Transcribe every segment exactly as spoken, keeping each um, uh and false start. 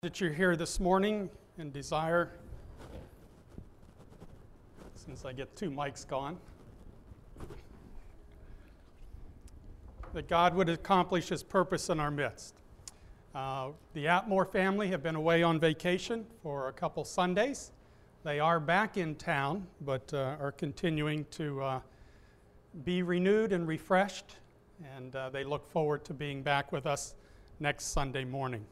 That you're here this morning and desire, since I get two mics going, that God would accomplish His purpose in our midst. Uh, the Atmore family have been away on vacation for a couple Sundays. They are back in town, but uh, are continuing to uh, be renewed and refreshed, and uh, they look forward to being back with us next Sunday morning.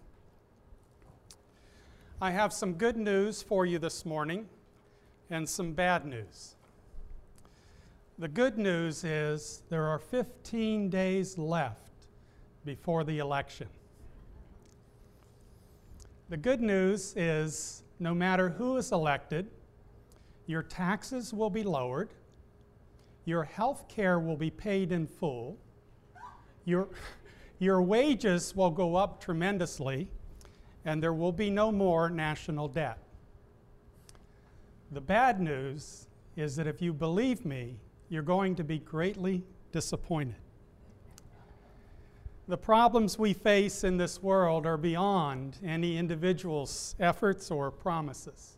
I have some good news for you this morning and some bad news. The good news is there are fifteen days left before the election. The good news is no matter who is elected, your taxes will be lowered, your health care will be paid in full, your, your wages will go up tremendously, and there will be no more national debt. The bad news is that if you believe me, you're going to be greatly disappointed. The problems we face in this world are beyond any individual's efforts or promises.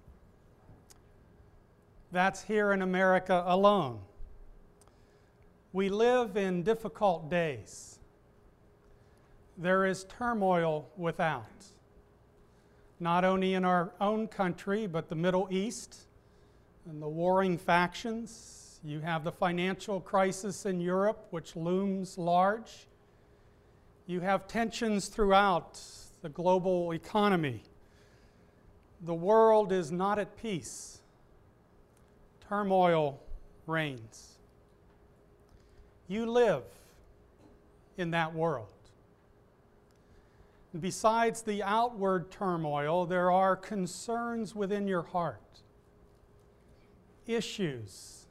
That's here in America alone. We live in difficult days. There is turmoil without. Not only in our own country, but the Middle East and the warring factions. You have the financial crisis in Europe, which looms large. You have tensions throughout the global economy. The world is not at peace. Turmoil reigns. You live in that world. Besides the outward turmoil, there are concerns within your heart, issues,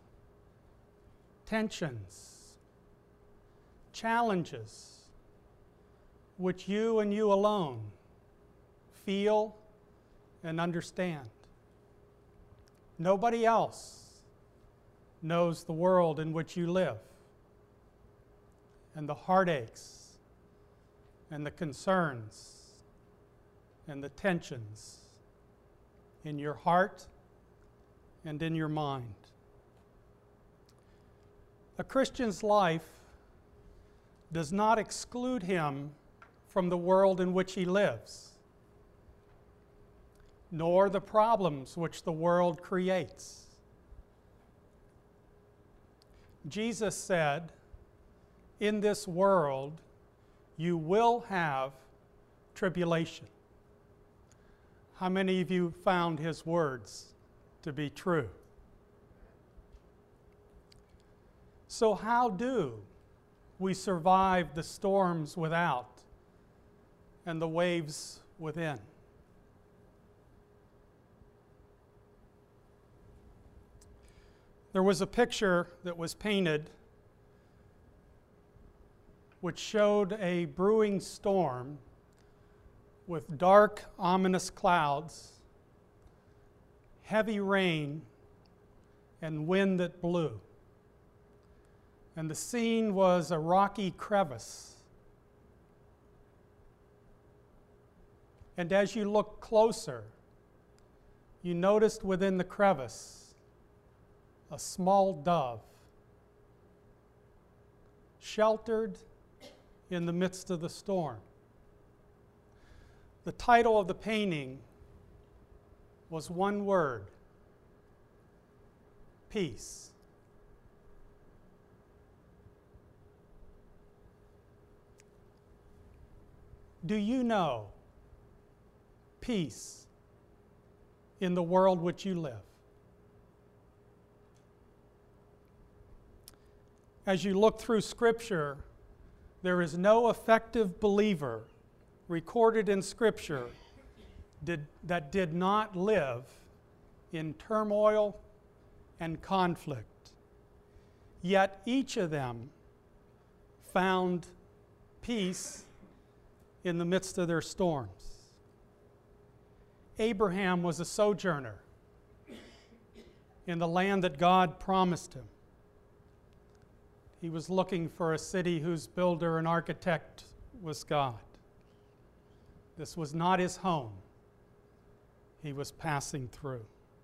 tensions, challenges, which you and you alone feel and understand. Nobody else knows the world in which you live, and the heartaches, and the concerns and the tensions in your heart and in your mind. A Christian's life does not exclude him from the world in which he lives, nor the problems which the world creates. Jesus said, "In this world, you will have tribulation." How many of you found his words to be true? So how do we survive the storms without and the waves within? There was a picture that was painted which showed a brewing storm with dark, ominous clouds, heavy rain, and wind that blew. And the scene was a rocky crevice. And as you looked closer, you noticed within the crevice a small dove, sheltered in the midst of the storm. The title of the painting was one word: peace. Do you know peace in the world which you live? As you look through Scripture, there is no effective believer recorded in Scripture did, that did not live in turmoil and conflict. Yet each of them found peace in the midst of their storms. Abraham was a sojourner in the land that God promised him. He was looking for a city whose builder and architect was God. This was not his home. he was passing through.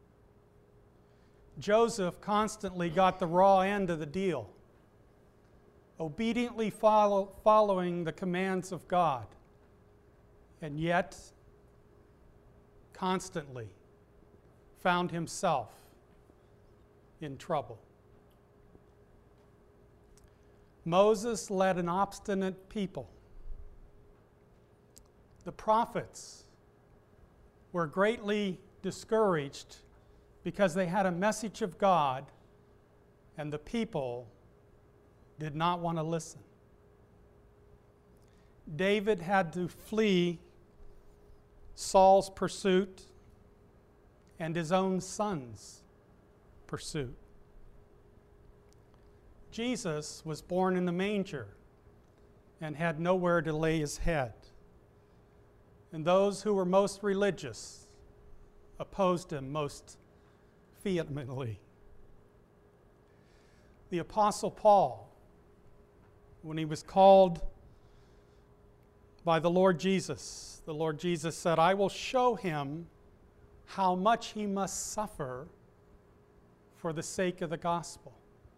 Joseph constantly got the raw end of the deal, obediently follow, following the commands of God, and yet constantly found himself in trouble. Moses led an obstinate people. The prophets were greatly discouraged because they had a message of God and the people did not want to listen. David had to flee Saul's pursuit and his own son's pursuit. Jesus was born in the manger and had nowhere to lay his head. And those who were most religious opposed him most vehemently. The Apostle Paul, when he was called by the Lord Jesus, the Lord Jesus said, "I will show him how much he must suffer for the sake of the gospel."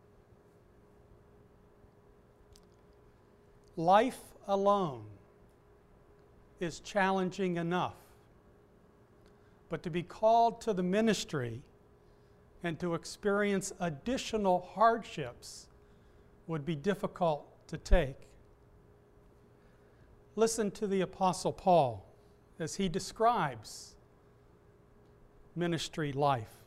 Life alone is challenging enough, but to be called to the ministry and to experience additional hardships would be difficult to take. Listen to the Apostle Paul as he describes ministry life.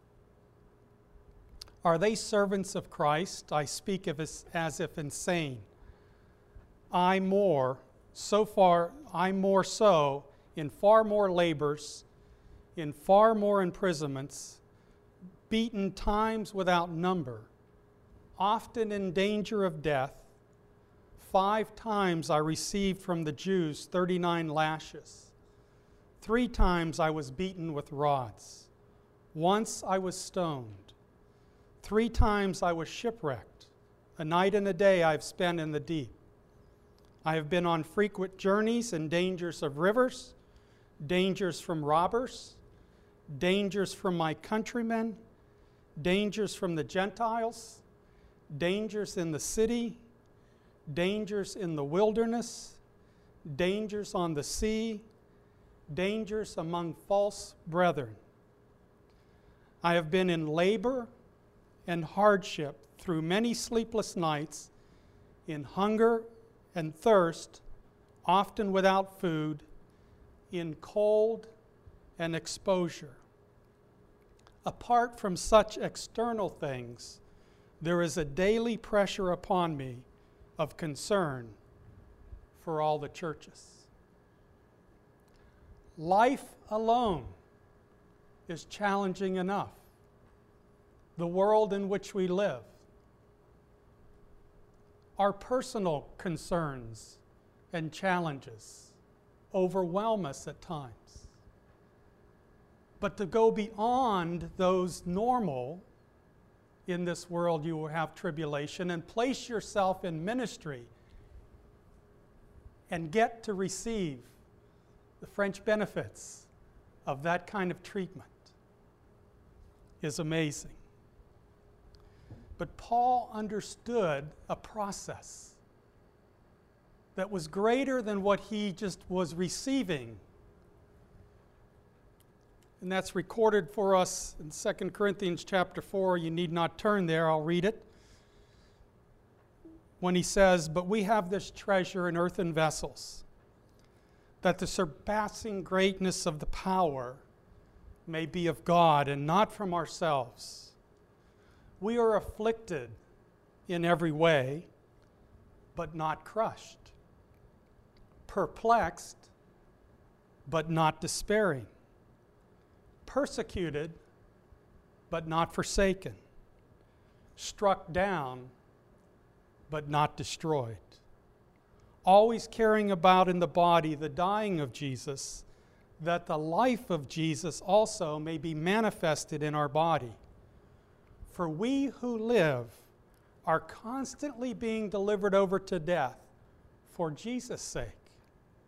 Are they servants of Christ? I speak of as, as if insane. I more, so far, I more so, in far more labors, in far more imprisonments, beaten times without number, often in danger of death. Five times I received from the Jews thirty-nine lashes. Three times I was beaten with rods. Once I was stoned. Three times I was shipwrecked. A night and a day I have spent in the deep. I have been on frequent journeys and dangers of rivers, dangers from robbers, dangers from my countrymen, dangers from the Gentiles, dangers in the city, dangers in the wilderness, dangers on the sea, dangers among false brethren. I have been in labor and hardship through many sleepless nights, in hunger and thirst, often without food, in cold and exposure. Apart from such external things, there is a daily pressure upon me of concern for all the churches. Life alone is challenging enough. The world in which we live, our personal concerns and challenges overwhelm us at times. But to go beyond those normal, in this world you will have tribulation, and place yourself in ministry and get to receive the French benefits of that kind of treatment is amazing. But Paul understood a process that was greater than what he just was receiving. And that's recorded for us in Second Corinthians chapter four. You need not turn there, I'll read it. When he says, "But we have this treasure in earthen vessels, that the surpassing greatness of the power may be of God and not from ourselves. We are afflicted in every way, but not crushed. Perplexed, but not despairing. Persecuted, but not forsaken. Struck down, but not destroyed. Always carrying about in the body the dying of Jesus, that the life of Jesus also may be manifested in our body. For we who live are constantly being delivered over to death for Jesus' sake,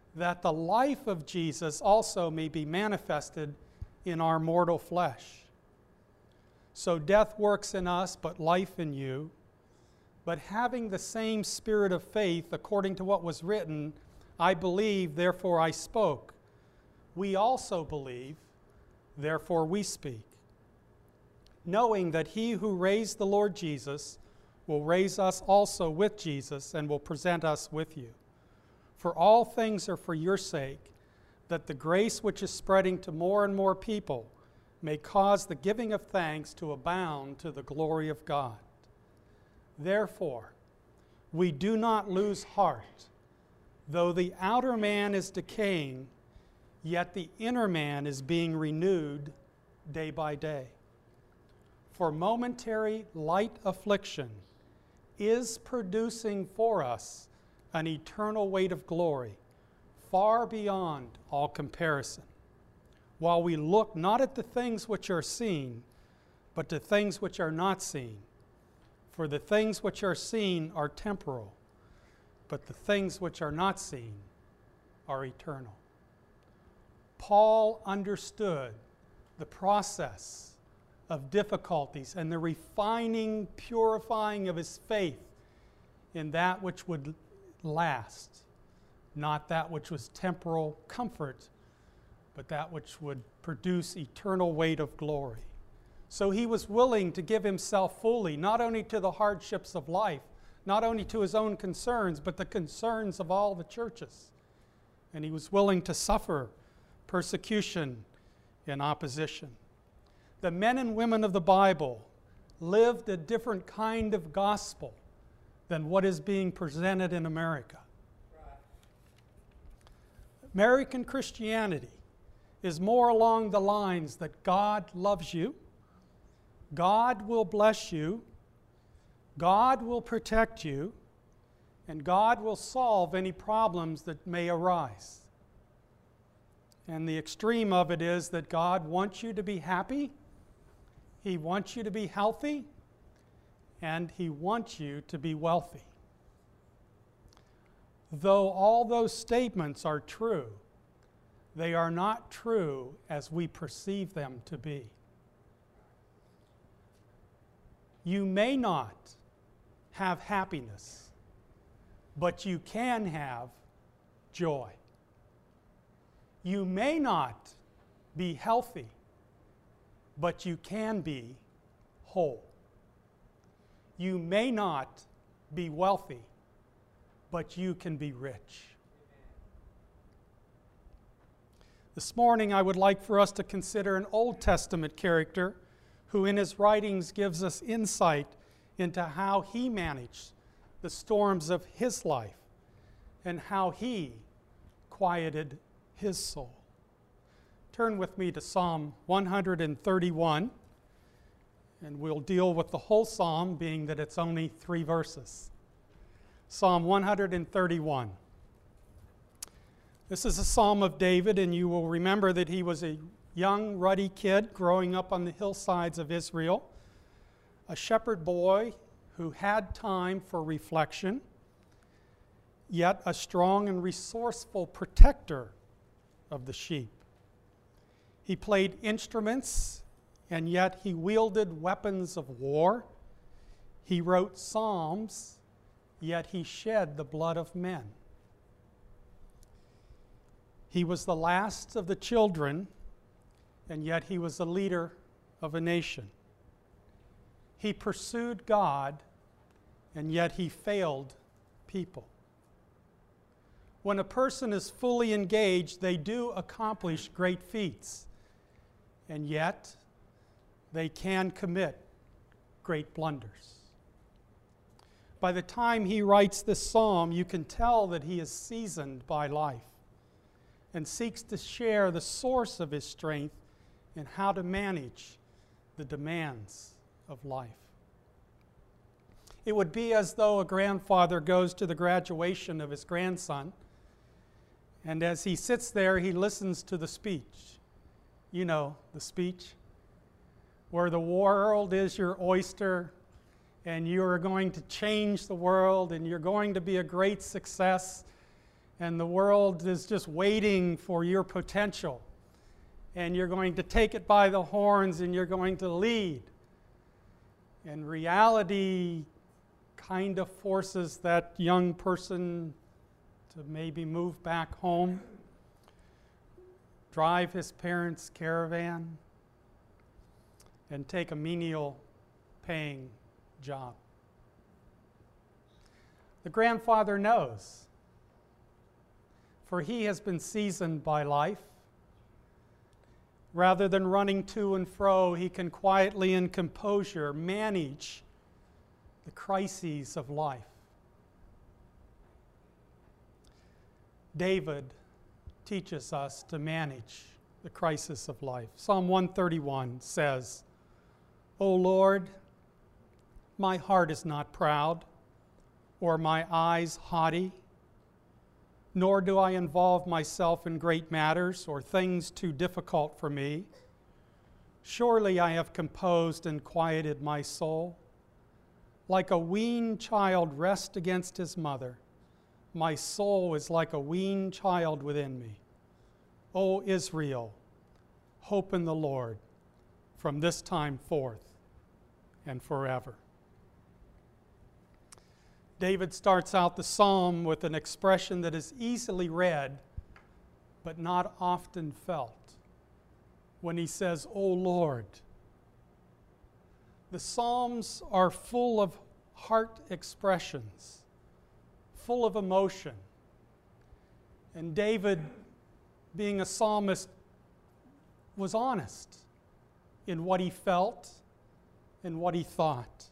that the life of Jesus also may be manifested in our mortal flesh. So death works in us, but life in you. But having the same spirit of faith, according to what was written, I believe, therefore I spoke. We also believe, therefore we speak. Knowing that he who raised the Lord Jesus will raise us also with Jesus and will present us with you. For all things are for your sake, that the grace which is spreading to more and more people may cause the giving of thanks to abound to the glory of God. Therefore, we do not lose heart. Though the outer man is decaying, yet the inner man is being renewed day by day. For momentary light affliction is producing for us an eternal weight of glory, far beyond all comparison, while we look not at the things which are seen, but to things which are not seen. For the things which are seen are temporal, but the things which are not seen are eternal. Paul understood the process of difficulties and the refining, purifying of his faith in that which would last, not that which was temporal comfort, but that which would produce eternal weight of glory. So he was willing to give himself fully, not only to the hardships of life, not only to his own concerns, but the concerns of all the churches. And he was willing to suffer persecution and opposition. The men and women of the Bible lived a different kind of gospel than what is being presented in America. American Christianity is more along the lines that God loves you, God will bless you, God will protect you, and God will solve any problems that may arise. And the extreme of it is that God wants you to be happy, He wants you to be healthy, and He wants you to be wealthy. Though all those statements are true, they are not true as we perceive them to be. You may not have happiness, but you can have joy. You may not be healthy, but you can be whole. You may not be wealthy, but you can be rich. This morning I would like for us to consider an Old Testament character who in his writings gives us insight into how he managed the storms of his life and how he quieted his soul. Turn with me to Psalm one thirty-one, and we'll deal with the whole psalm, being that it's only three verses. Psalm one thirty-one. This is a psalm of David, and you will remember that he was a young, ruddy kid growing up on the hillsides of Israel, a shepherd boy who had time for reflection, yet a strong and resourceful protector of the sheep. He played instruments, and yet he wielded weapons of war. He wrote psalms, yet he shed the blood of men. He was the last of the children, and yet he was a leader of a nation. He pursued God, and yet he failed people. When a person is fully engaged, they do accomplish great feats, and yet they can commit great blunders. By the time he writes this psalm, you can tell that he is seasoned by life and seeks to share the source of his strength and how to manage the demands of life. It would be as though a grandfather goes to the graduation of his grandson, and as he sits there, he listens to the speech. You know, the speech where the world is your oyster, and you are going to change the world, and you're going to be a great success, and the world is just waiting for your potential, and you're going to take it by the horns and you're going to lead. And reality kind of forces that young person to maybe move back home, drive his parents' caravan, and take a menial paying job. The grandfather knows, for he has been seasoned by life. Rather than running to and fro, he can quietly and composure manage the crises of life. David teaches us to manage the crisis of life. Psalm one thirty-one says, "O Lord, my heart is not proud, or my eyes haughty, nor do I involve myself in great matters or things too difficult for me. Surely I have composed and quieted my soul. Like a weaned child rest against his mother, my soul is like a weaned child within me. O Israel, hope in the Lord from this time forth and forever." David starts out the psalm with an expression that is easily read, but not often felt, when he says, "O Lord." The Psalms are full of heart expressions, full of emotion. And David, being a psalmist, was honest in what he felt and what he thought.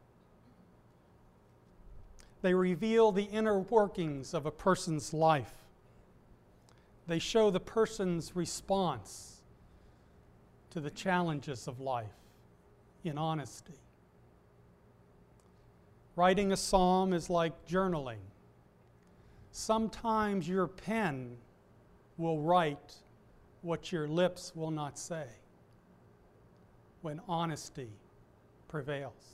They reveal the inner workings of a person's life. They show the person's response to the challenges of life in honesty. Writing a psalm is like journaling. Sometimes your pen will write what your lips will not say when honesty prevails.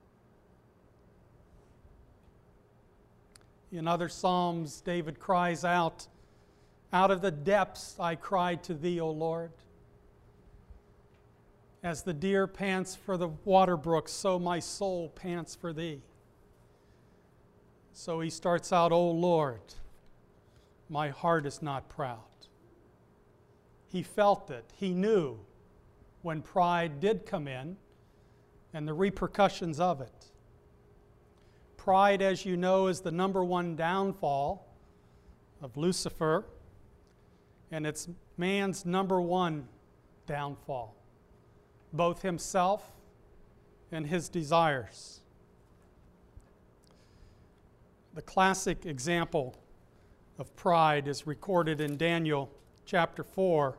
In other psalms, David cries out, "Out of the depths I cried to thee, O Lord. As the deer pants for the water brooks, so my soul pants for thee." So he starts out, "O Lord, my heart is not proud." He felt it. He knew when pride did come in and the repercussions of it. Pride, as you know, is the number one downfall of Lucifer, and it's man's number one downfall, both himself and his desires. The classic example of pride is recorded in Daniel chapter four.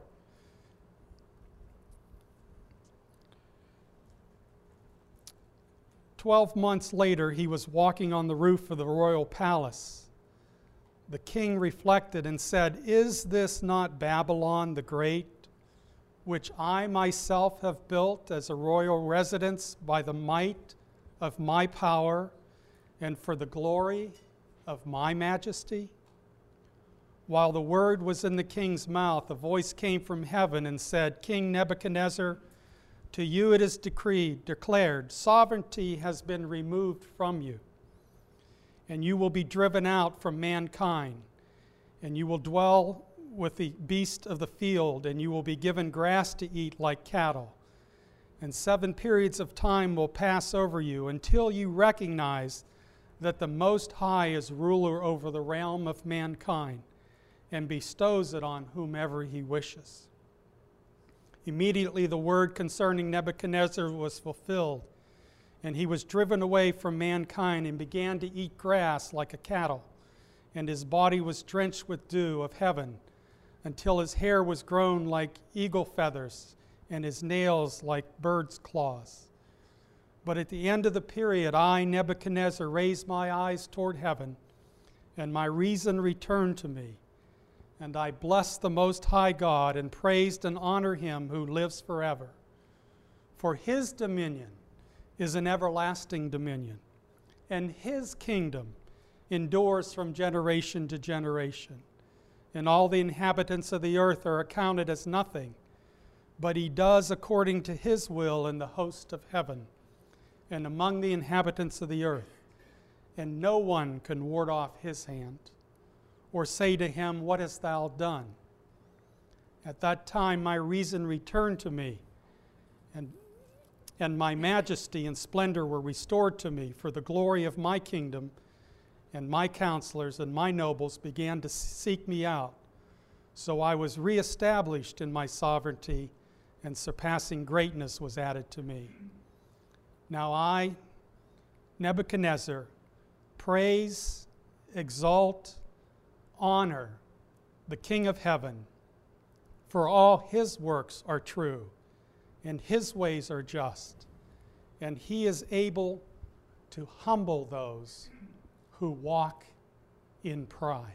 Twelve months later, he was walking on the roof of the royal palace. The king reflected and said, "Is this not Babylon the Great, which I myself have built as a royal residence by the might of my power and for the glory of my majesty?" While the word was in the king's mouth, a voice came from heaven and said, "King Nebuchadnezzar, to you it is decreed, declared, sovereignty has been removed from you, and you will be driven out from mankind, and you will dwell with the beasts of the field, and you will be given grass to eat like cattle. And seven periods of time will pass over you until you recognize that the Most High is ruler over the realm of mankind and bestows it on whomever he wishes." Immediately the word concerning Nebuchadnezzar was fulfilled, and he was driven away from mankind and began to eat grass like a cattle, and his body was drenched with dew of heaven, until his hair was grown like eagle feathers, and his nails like birds' claws. But at the end of the period, I, Nebuchadnezzar, raised my eyes toward heaven, and my reason returned to me. And I blessed the Most High God and praised and honored him who lives forever. For his dominion is an everlasting dominion, and his kingdom endures from generation to generation. And all the inhabitants of the earth are accounted as nothing, but he does according to his will in the host of heaven and among the inhabitants of the earth. And no one can ward off his hand or say to him, "What hast thou done?" At that time my reason returned to me, and, and my majesty and splendor were restored to me, for the glory of my kingdom and my counselors and my nobles began to seek me out. So I was reestablished in my sovereignty, and surpassing greatness was added to me. Now I, Nebuchadnezzar, praise, exalt, honor the King of heaven, for all his works are true, and his ways are just, and he is able to humble those who walk in pride.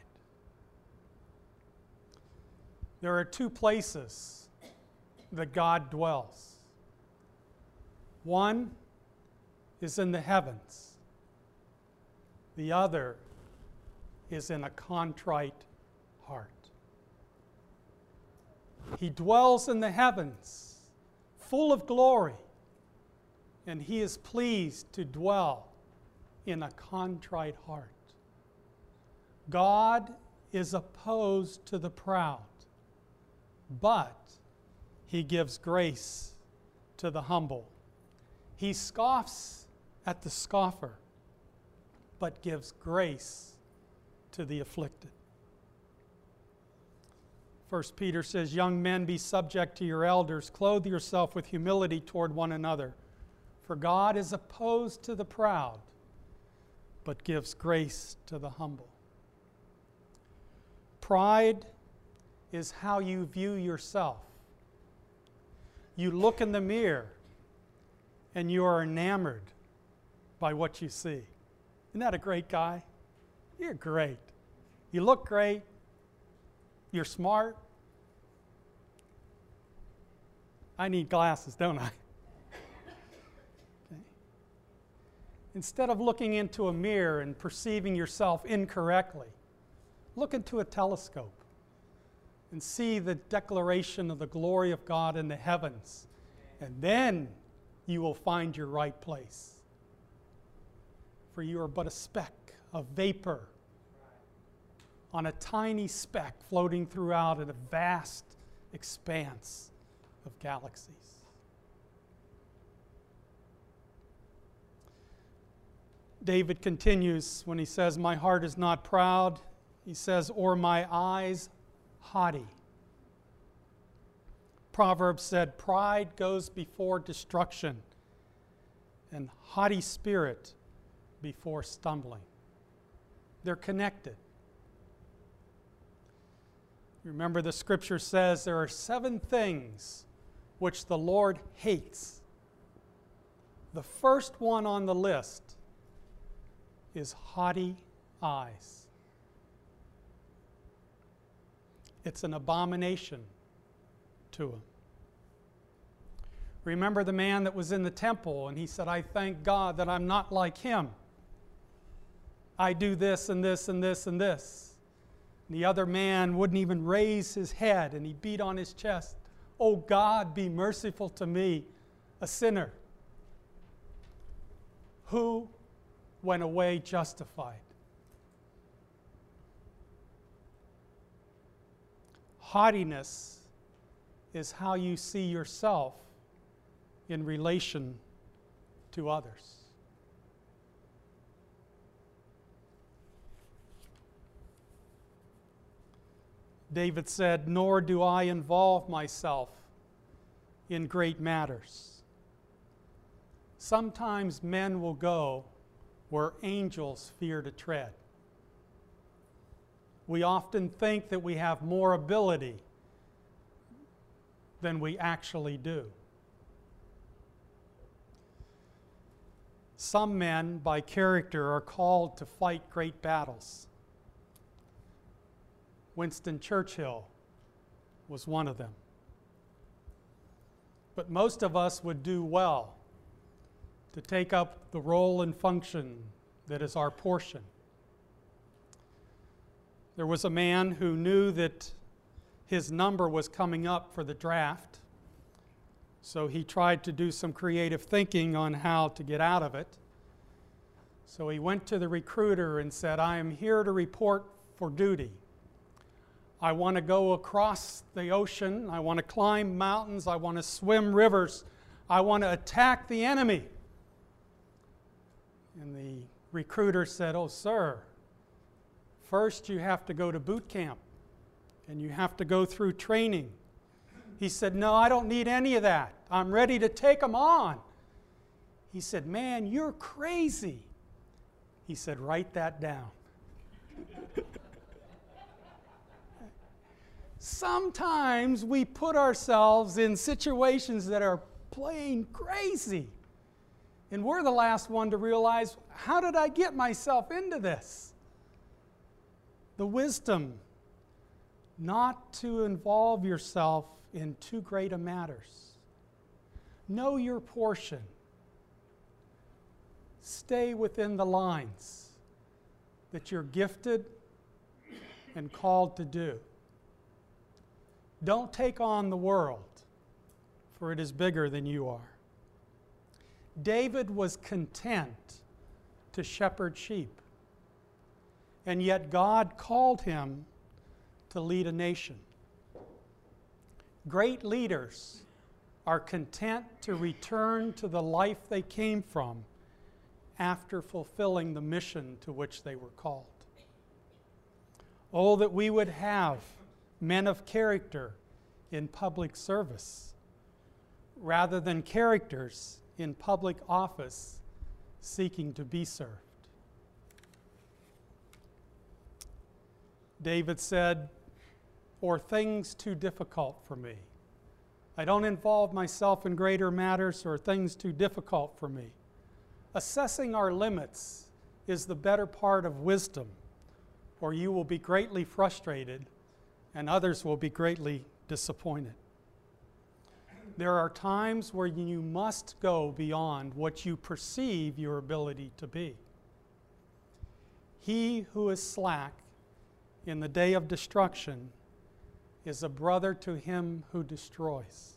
There are two places that God dwells. One is in the heavens. The other is in a contrite heart. He dwells in the heavens, full of glory, and he is pleased to dwell in a contrite heart. God is opposed to the proud, but he gives grace to the humble. He scoffs at the scoffer, but gives grace to the afflicted. First Peter says, "Young men, be subject to your elders. Clothe yourself with humility toward one another. For God is opposed to the proud, but gives grace to the humble." Pride is how you view yourself. You look in the mirror and you are enamored by what you see. Isn't that a great guy? You're great. You look great. You're smart. I need glasses, don't I? Okay. Instead of looking into a mirror and perceiving yourself incorrectly, look into a telescope and see the declaration of the glory of God in the heavens, and then you will find your right place. For you are but a speck of vapor on a tiny speck floating throughout in a vast expanse of galaxies. David continues when he says, "My heart is not proud." He says, "Or my eyes haughty." Proverbs said, "Pride goes before destruction, and haughty spirit before stumbling." They're connected. Remember, the scripture says there are seven things which the Lord hates. The first one on the list is haughty eyes. It's an abomination to him. Remember the man that was in the temple and he said, "I thank God that I'm not like him. I do this and this and this and this." And the other man wouldn't even raise his head and he beat on his chest, "Oh God, be merciful to me, a sinner." Who went away justified? Haughtiness is how you see yourself in relation to others. David said, "Nor do I involve myself in great matters." Sometimes men will go where angels fear to tread. We often think that we have more ability than we actually do. Some men, by character, are called to fight great battles. Winston Churchill was one of them. But most of us would do well to take up the role and function that is our portion. There was a man who knew that his number was coming up for the draft, so he tried to do some creative thinking on how to get out of it. So he went to the recruiter and said, I am here to report for duty. I want to go across the ocean. I want to climb mountains. I want to swim rivers. I want to attack the enemy. And the recruiter said, oh, sir, first you have to go to boot camp and you have to go through training. He said, no, I don't need any of that. I'm ready to take them on. He said, man, you're crazy. He said, write that down. Sometimes we put ourselves in situations that are plain crazy. And we're the last one to realize, how did I get myself into this? The wisdom not to involve yourself in too great a matters. Know your portion. Stay within the lines that you're gifted and called to do. Don't take on the world, for it is bigger than you are. David was content to shepherd sheep, and yet God called him to lead a nation. Great leaders are content to return to the life they came from after fulfilling the mission to which they were called. Oh, that we would have men of character in public service rather than characters in public office seeking to be served. David said, or things too difficult for me. I don't involve myself in greater matters or things too difficult for me. Assessing our limits is the better part of wisdom, or you will be greatly frustrated and others will be greatly disappointed. There are times where you must go beyond what you perceive your ability to be. He who is slack in the day of destruction is a brother to him who destroys.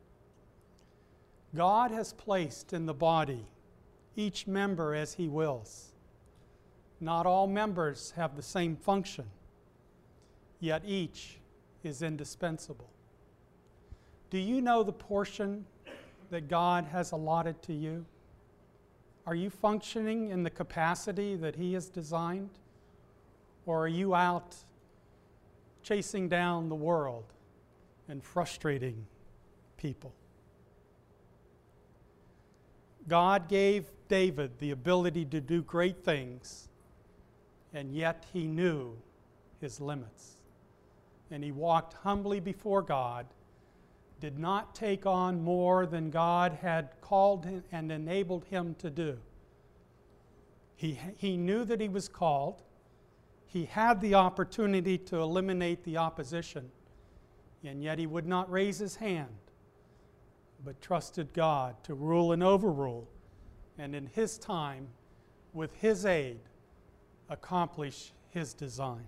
God has placed in the body each member as he wills. Not all members have the same function, yet each is indispensable. Do you know the portion that God has allotted to you? Are you functioning in the capacity that he has designed? Or are you out chasing down the world and frustrating people? God gave David the ability to do great things, and yet he knew his limits. And he walked humbly before God, did not take on more than God had called him and enabled him to do. He, he knew that he was called. He had the opportunity to eliminate the opposition, and yet he would not raise his hand, but trusted God to rule and overrule, and in his time, with his aid, accomplish his design.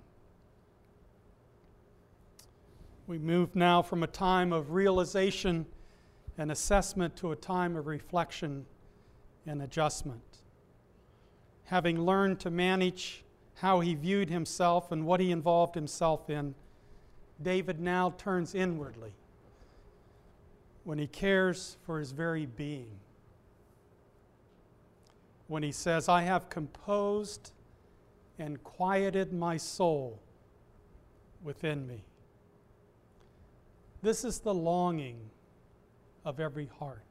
We move now from a time of realization and assessment to a time of reflection and adjustment. Having learned to manage how he viewed himself and what he involved himself in, David now turns inwardly when he cares for his very being. When he says, I have composed and quieted my soul within me. This is the longing of every heart.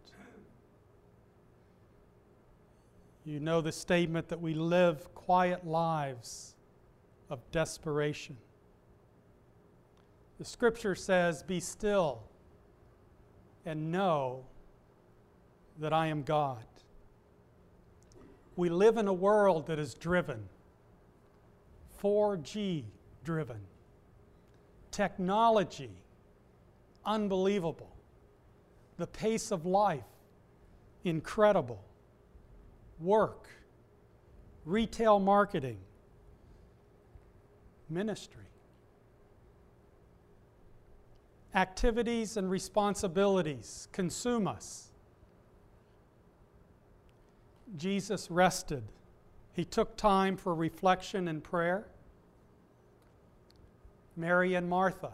You know the statement that we live quiet lives of desperation. The scripture says, be still and know that I am God. We live in a world that is driven, four G driven. Technology, unbelievable. The pace of life, incredible. Work, retail marketing, ministry. activities and responsibilities consume us. Jesus rested. He took time for reflection and prayer. Mary and Martha,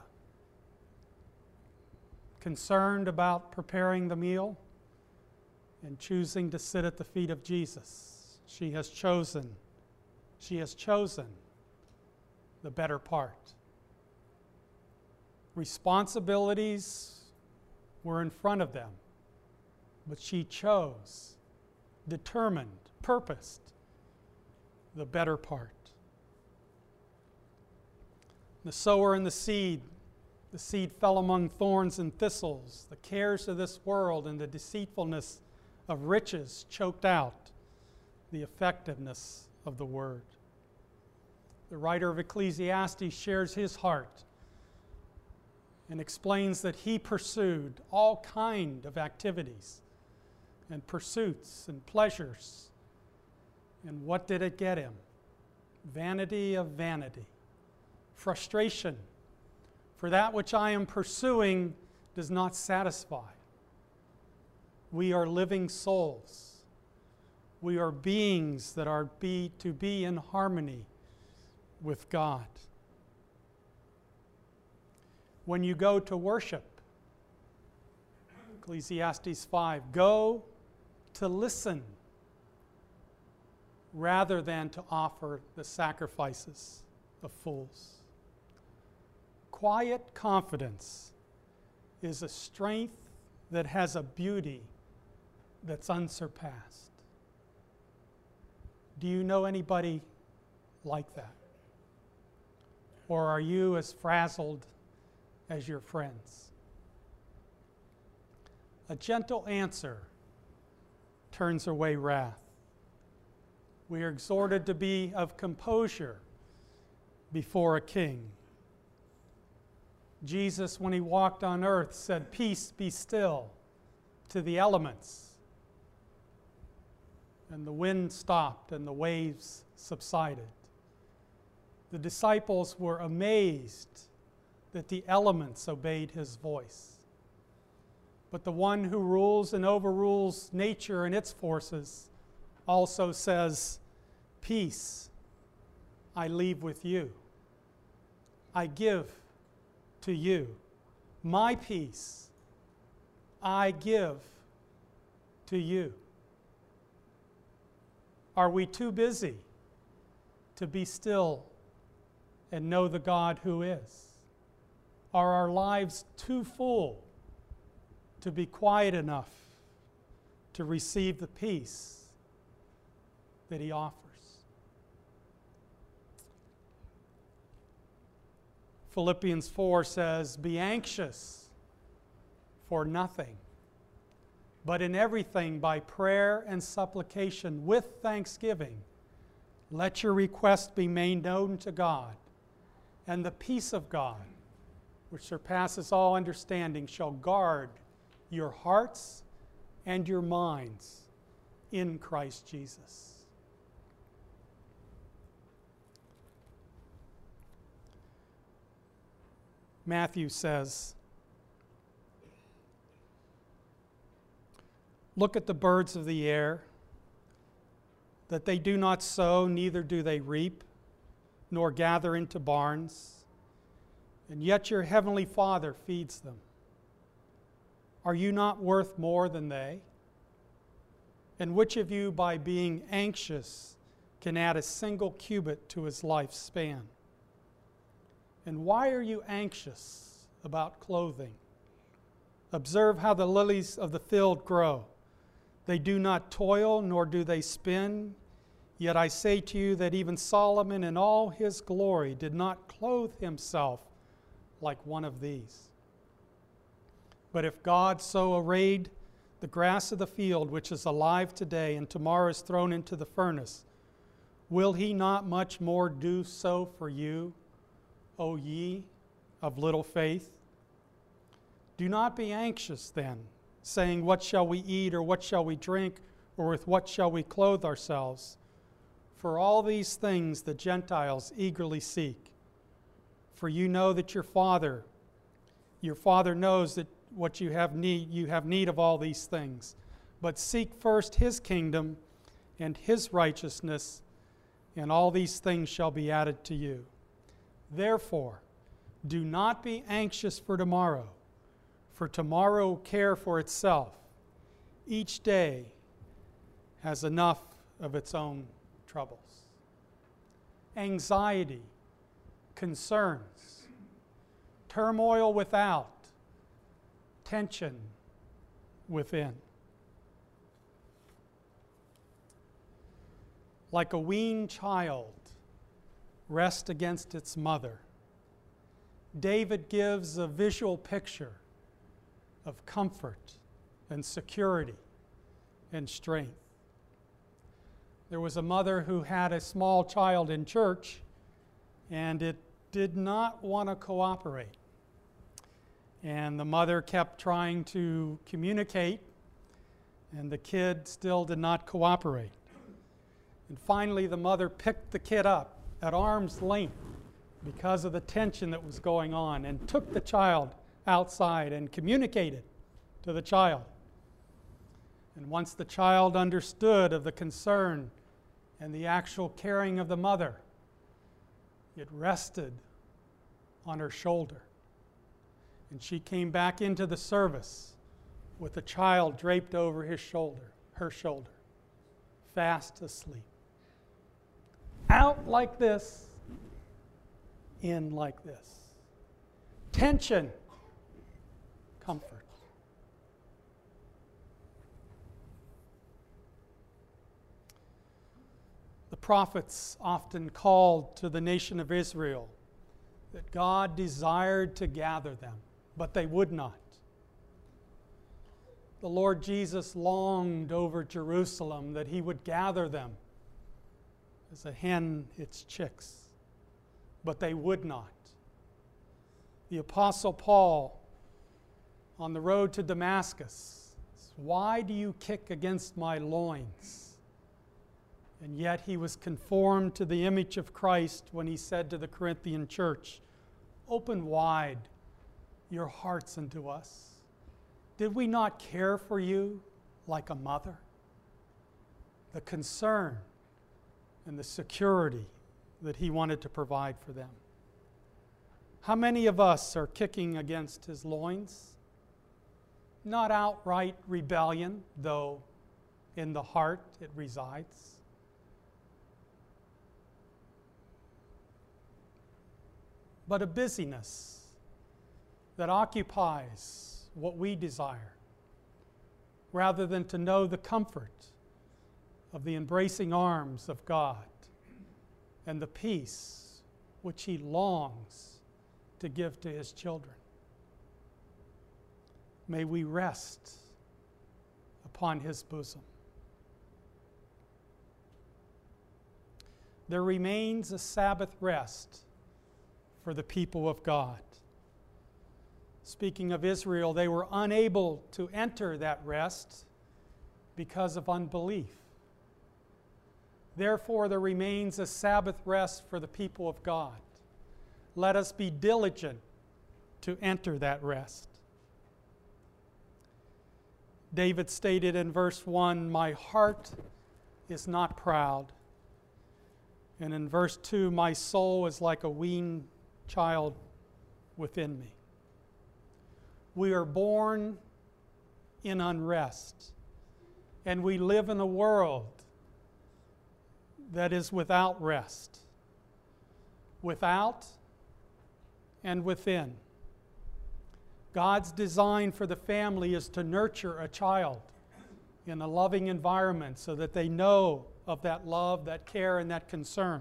concerned about preparing the meal and choosing to sit at the feet of Jesus. She has chosen, she has chosen the better part. Responsibilities were in front of them, but she chose, determined, purposed the better part. The sower and the seed. The seed fell among thorns and thistles. The cares of this world and the deceitfulness of riches choked out the effectiveness of the word. The writer of Ecclesiastes shares his heart and explains that he pursued all kind of activities and pursuits and pleasures. And what did it get him? Vanity of vanity. Frustration. For that which I am pursuing does not satisfy. We are living souls. We are beings that are be, to be in harmony with God. When you go to worship, Ecclesiastes five, go to listen rather than to offer the sacrifices of fools. Quiet confidence is a strength that has a beauty that's unsurpassed. Do you know anybody like that? Or are you as frazzled as your friends? A gentle answer turns away wrath. We are exhorted to be of composure before a king. Jesus, when he walked on earth, said, "Peace, be still," to the elements. And the wind stopped and the waves subsided. The disciples were amazed that the elements obeyed his voice. But the one who rules and overrules nature and its forces also says, "Peace I leave with you. I give to you. My peace I give to you." Are we too busy to be still and know the God who is? Are our lives too full to be quiet enough to receive the peace that he offers? Philippians four says, "Be anxious for nothing, but in everything by prayer and supplication with thanksgiving, let your requests be made known to God, and the peace of God, which surpasses all understanding, shall guard your hearts and your minds in Christ Jesus." Matthew says, "Look at the birds of the air, that they do not sow, neither do they reap, nor gather into barns, and yet your heavenly Father feeds them. Are you not worth more than they? And which of you, by being anxious, can add a single cubit to his life's span? And why are you anxious about clothing? Observe how the lilies of the field grow. They do not toil, nor do they spin. Yet I say to you that even Solomon in all his glory did not clothe himself like one of these. But if God so arrayed the grass of the field, which is alive today and tomorrow is thrown into the furnace, will he not much more do so for you, O ye of little faith? Do not be anxious then, saying, what shall we eat, or what shall we drink, or with what shall we clothe ourselves? For all these things the Gentiles eagerly seek. For you know that your Father Your Father knows that what you have need, you have need of all these things. But seek first His kingdom and His righteousness, and all these things shall be added to you. Therefore, do not be anxious for tomorrow, for tomorrow will care for itself. Each day has enough of its own troubles. Anxiety, concerns, turmoil without, tension within. Like a weaned child, rest against its mother. David gives a visual picture of comfort and security and strength. There was a mother who had a small child in church, and it did not want to cooperate. And the mother kept trying to communicate, and the kid still did not cooperate. And finally, the mother picked the kid up at arm's length because of the tension that was going on, and took the child outside and communicated to the child. And once the child understood of the concern and the actual caring of the mother, it rested on her shoulder. And she came back into the service with the child draped over his shoulder, her shoulder, fast asleep. Out like this, in like this. Tension, comfort. The prophets often called to the nation of Israel that God desired to gather them, but they would not. The Lord Jesus longed over Jerusalem that He would gather them as a hen its chicks, but they would not. The Apostle Paul, on the road to Damascus, says, "Why do you kick against my loins?" And yet he was conformed to the image of Christ when he said to the Corinthian church, "Open wide your hearts unto us. Did we not care for you like a mother?" The concern and the security that he wanted to provide for them. How many of us are kicking against his loins? Not outright rebellion, though in the heart it resides. But a busyness that occupies what we desire, rather than to know the comfort of the embracing arms of God and the peace which He longs to give to His children. May we rest upon His bosom. There remains a Sabbath rest for the people of God. Speaking of Israel, they were unable to enter that rest because of unbelief. Therefore, there remains a Sabbath rest for the people of God. Let us be diligent to enter that rest. David stated in verse one, "My heart is not proud." And in verse two, "My soul is like a weaned child within me." We are born in unrest, and we live in a world that is without rest, without and within. God's design for the family is to nurture a child in a loving environment so that they know of that love, that care, and that concern.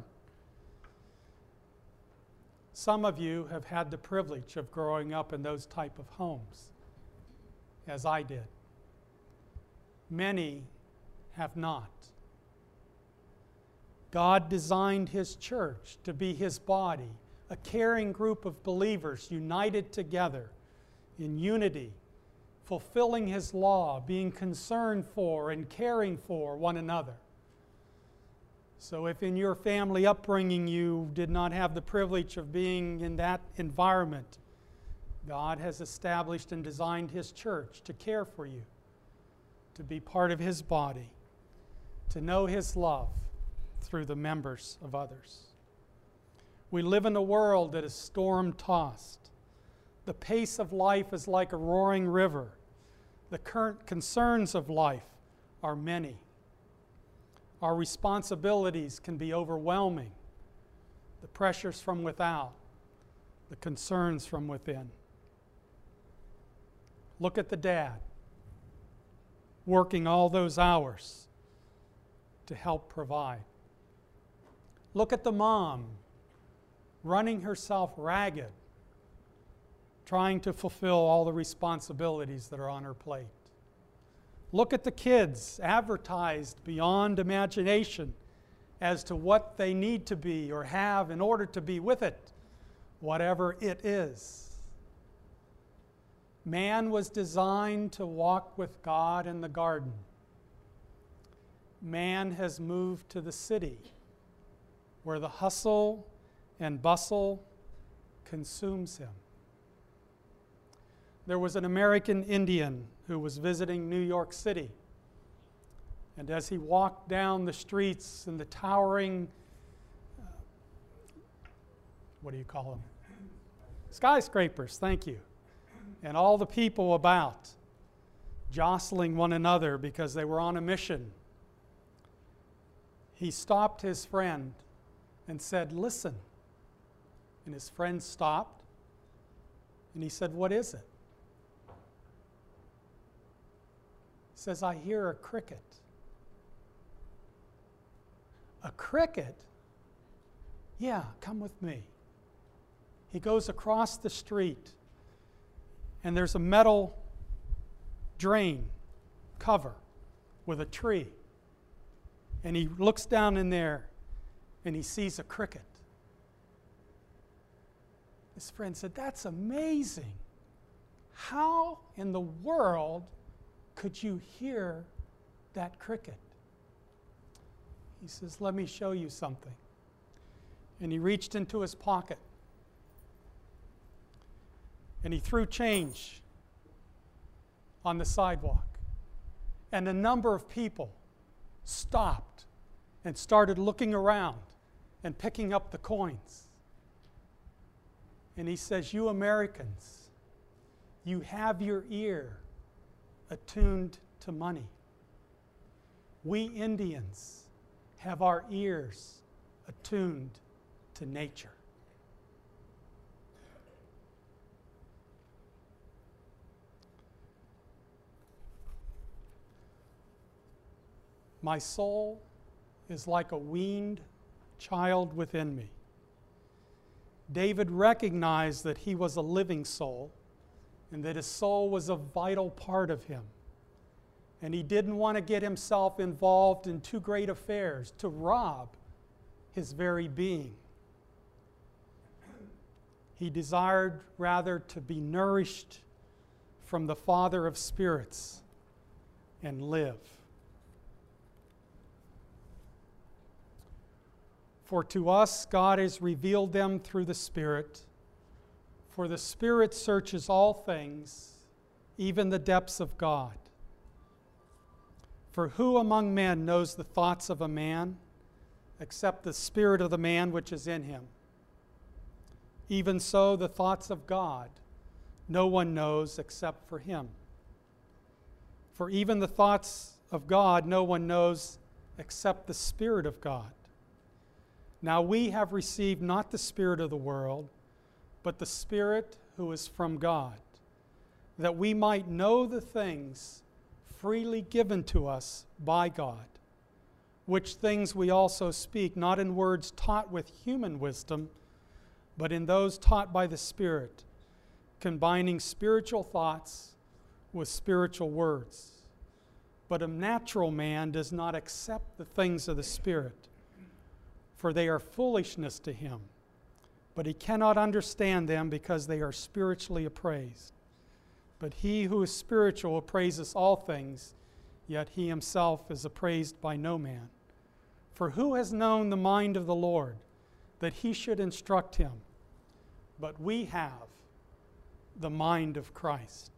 Some of you have had the privilege of growing up in those type of homes, as I did. Many have not. God designed His church to be His body, a caring group of believers united together in unity, fulfilling His law, being concerned for and caring for one another. So if in your family upbringing you did not have the privilege of being in that environment, God has established and designed His church to care for you, to be part of His body, to know His love through the members of others. We live in a world that is storm-tossed. The pace of life is like a roaring river. The current concerns of life are many. Our responsibilities can be overwhelming. The pressures from without, the concerns from within. Look at the dad working all those hours to help provide. Look at the mom running herself ragged, trying to fulfill all the responsibilities that are on her plate. Look at the kids advertised beyond imagination as to what they need to be or have in order to be with it, whatever it is. Man was designed to walk with God in the garden. Man has moved to the city where the hustle and bustle consumes him. There was an American Indian who was visiting New York City. And as he walked down the streets and the towering, uh, what do you call them? Skyscrapers, thank you. And all the people about, jostling one another because they were on a mission. He stopped his friend and said, "Listen." And his friend stopped, and he said, "What is it?" He says, "I hear a cricket." "A cricket?" "Yeah, come with me." He goes across the street, and there's a metal drain cover with a tree. And he looks down in there, and he sees a cricket. His friend said, "That's amazing. How in the world could you hear that cricket?" He says, "Let me show you something." And he reached into his pocket, and he threw change on the sidewalk. And a number of people stopped and started looking around and picking up the coins. And he says, "You Americans, you have your ear attuned to money. We Indians have our ears attuned to nature." My soul is like a weaned child within me. David recognized that he was a living soul and that his soul was a vital part of him. And he didn't want to get himself involved in too great affairs to rob his very being. He desired rather to be nourished from the Father of spirits and live. For to us God has revealed them through the Spirit. For the Spirit searches all things, even the depths of God. For who among men knows the thoughts of a man, except the spirit of the man which is in him? Even so, the thoughts of God no one knows except for him. For even the thoughts of God no one knows except the Spirit of God. Now we have received not the spirit of the world, but the Spirit who is from God, that we might know the things freely given to us by God, which things we also speak, not in words taught with human wisdom, but in those taught by the Spirit, combining spiritual thoughts with spiritual words. But a natural man does not accept the things of the Spirit, for they are foolishness to him, but he cannot understand them because they are spiritually appraised. But he who is spiritual appraises all things, yet he himself is appraised by no man. For who has known the mind of the Lord, that he should instruct him? But we have the mind of Christ.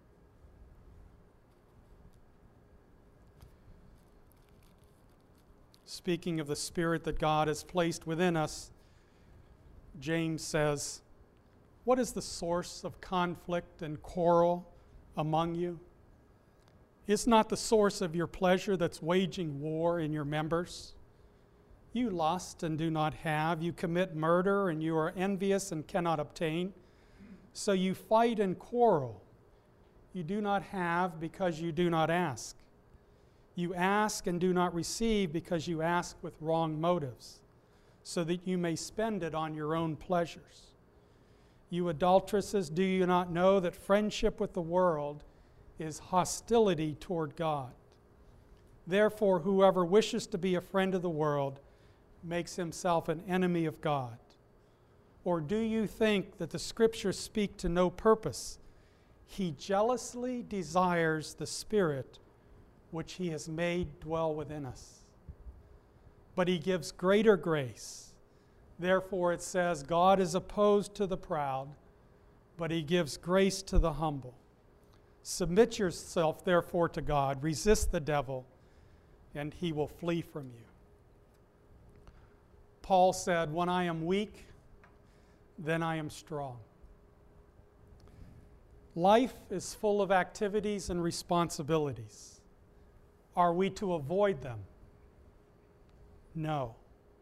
Speaking of the Spirit that God has placed within us, James says, what is the source of conflict and quarrel among you? Is not the source of your pleasure that's waging war in your members? You lust and do not have. You commit murder and you are envious and cannot obtain. So you fight and quarrel. You do not have because you do not ask. You ask and do not receive because you ask with wrong motives, so that you may spend it on your own pleasures. You adulteresses, do you not know that friendship with the world is hostility toward God? Therefore, whoever wishes to be a friend of the world makes himself an enemy of God. Or do you think that the Scriptures speak to no purpose? He jealously desires the Spirit which He has made dwell within us. But He gives greater grace. Therefore it says, God is opposed to the proud, but He gives grace to the humble. Submit yourself therefore to God, resist the devil, and he will flee from you. Paul said, when I am weak, then I am strong. Life is full of activities and responsibilities. Are we to avoid them? No.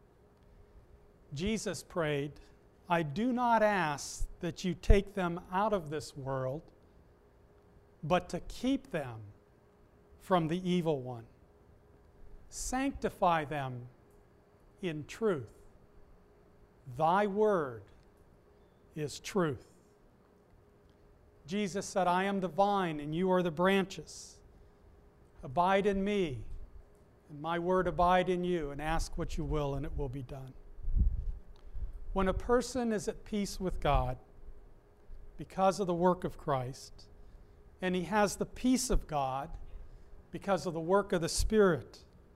Jesus prayed, I do not ask that you take them out of this world, but to keep them from the evil one. Sanctify them in truth. Thy word is truth. Jesus said, I am the vine and you are the branches. Abide in me, and my word abide in you, and ask what you will, and it will be done. When a person is at peace with God because of the work of Christ, and he has the peace of God because of the work of the Spirit,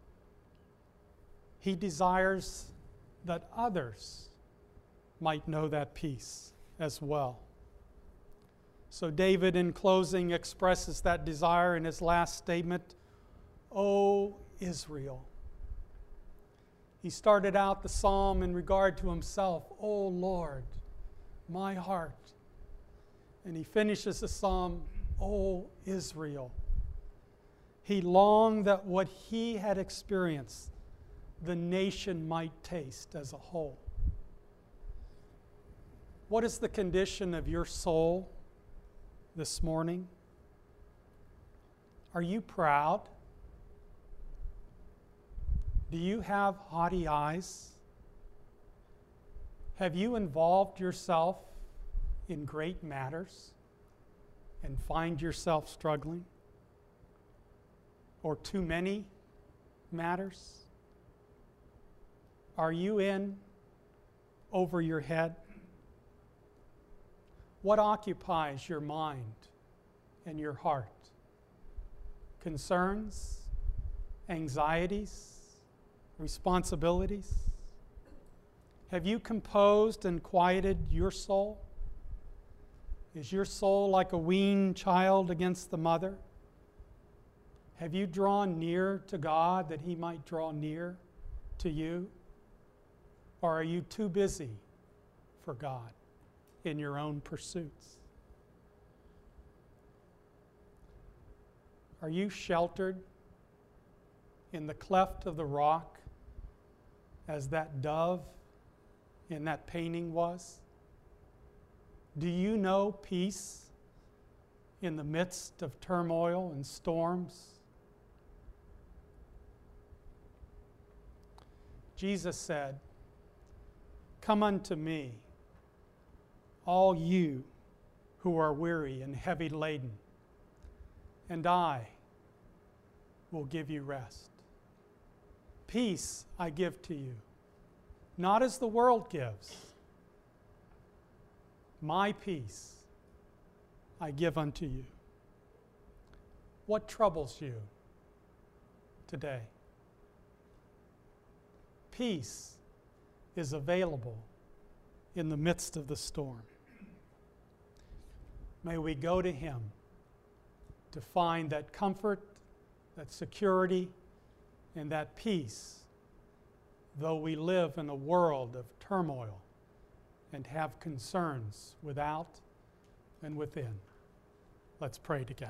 he desires that others might know that peace as well. So David, in closing, expresses that desire in his last statement, O Israel. He started out the psalm in regard to himself, O Lord, my heart. And he finishes the psalm, O Israel. He longed that what he had experienced, the nation might taste as a whole. What is the condition of your soul this morning? Are you proud? Do you have haughty eyes? Have you involved yourself in great matters and find yourself struggling? Or too many matters? Are you in over your head? What occupies your mind and your heart? Concerns, anxieties, responsibilities? Have you composed and quieted your soul? Is your soul like a weaned child against the mother? Have you drawn near to God that He might draw near to you? Or are you too busy for God in your own pursuits? Are you sheltered in the cleft of the rock as that dove in that painting was? Do you know peace in the midst of turmoil and storms? Jesus said, Come unto me, all you who are weary and heavy laden, and I will give you rest. Peace I give to you, not as the world gives. My peace I give unto you. What troubles you today? Peace is available in the midst of the storm. May we go to Him to find that comfort, that security, and that peace, though we live in a world of turmoil and have concerns without and within. Let's pray together.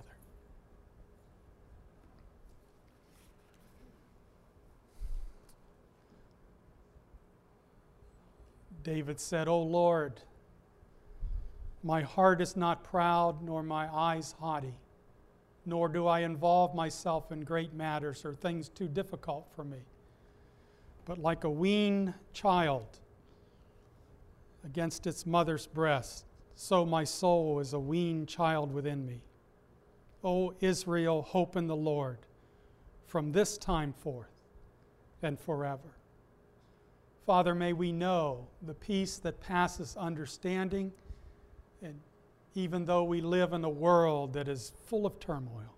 David said, O Lord, my heart is not proud, nor my eyes haughty, nor do I involve myself in great matters or things too difficult for me. But like a weaned child against its mother's breast, so my soul is a weaned child within me. O Israel, hope in the Lord from this time forth and forever. Father, may we know the peace that passes understanding, and even though we live in a world that is full of turmoil.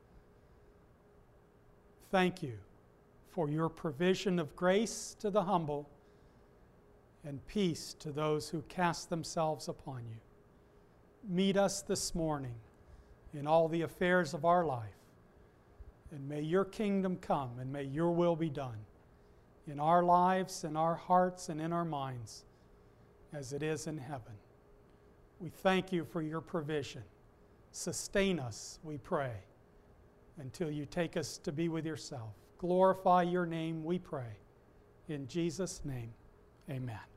Thank you for your provision of grace to the humble and peace to those who cast themselves upon you. Meet us this morning in all the affairs of our life, and may your kingdom come and may your will be done in our lives, in our hearts, and in our minds as it is in heaven. We thank you for your provision. Sustain us, we pray, until you take us to be with yourself. Glorify your name, we pray. In Jesus' name, amen.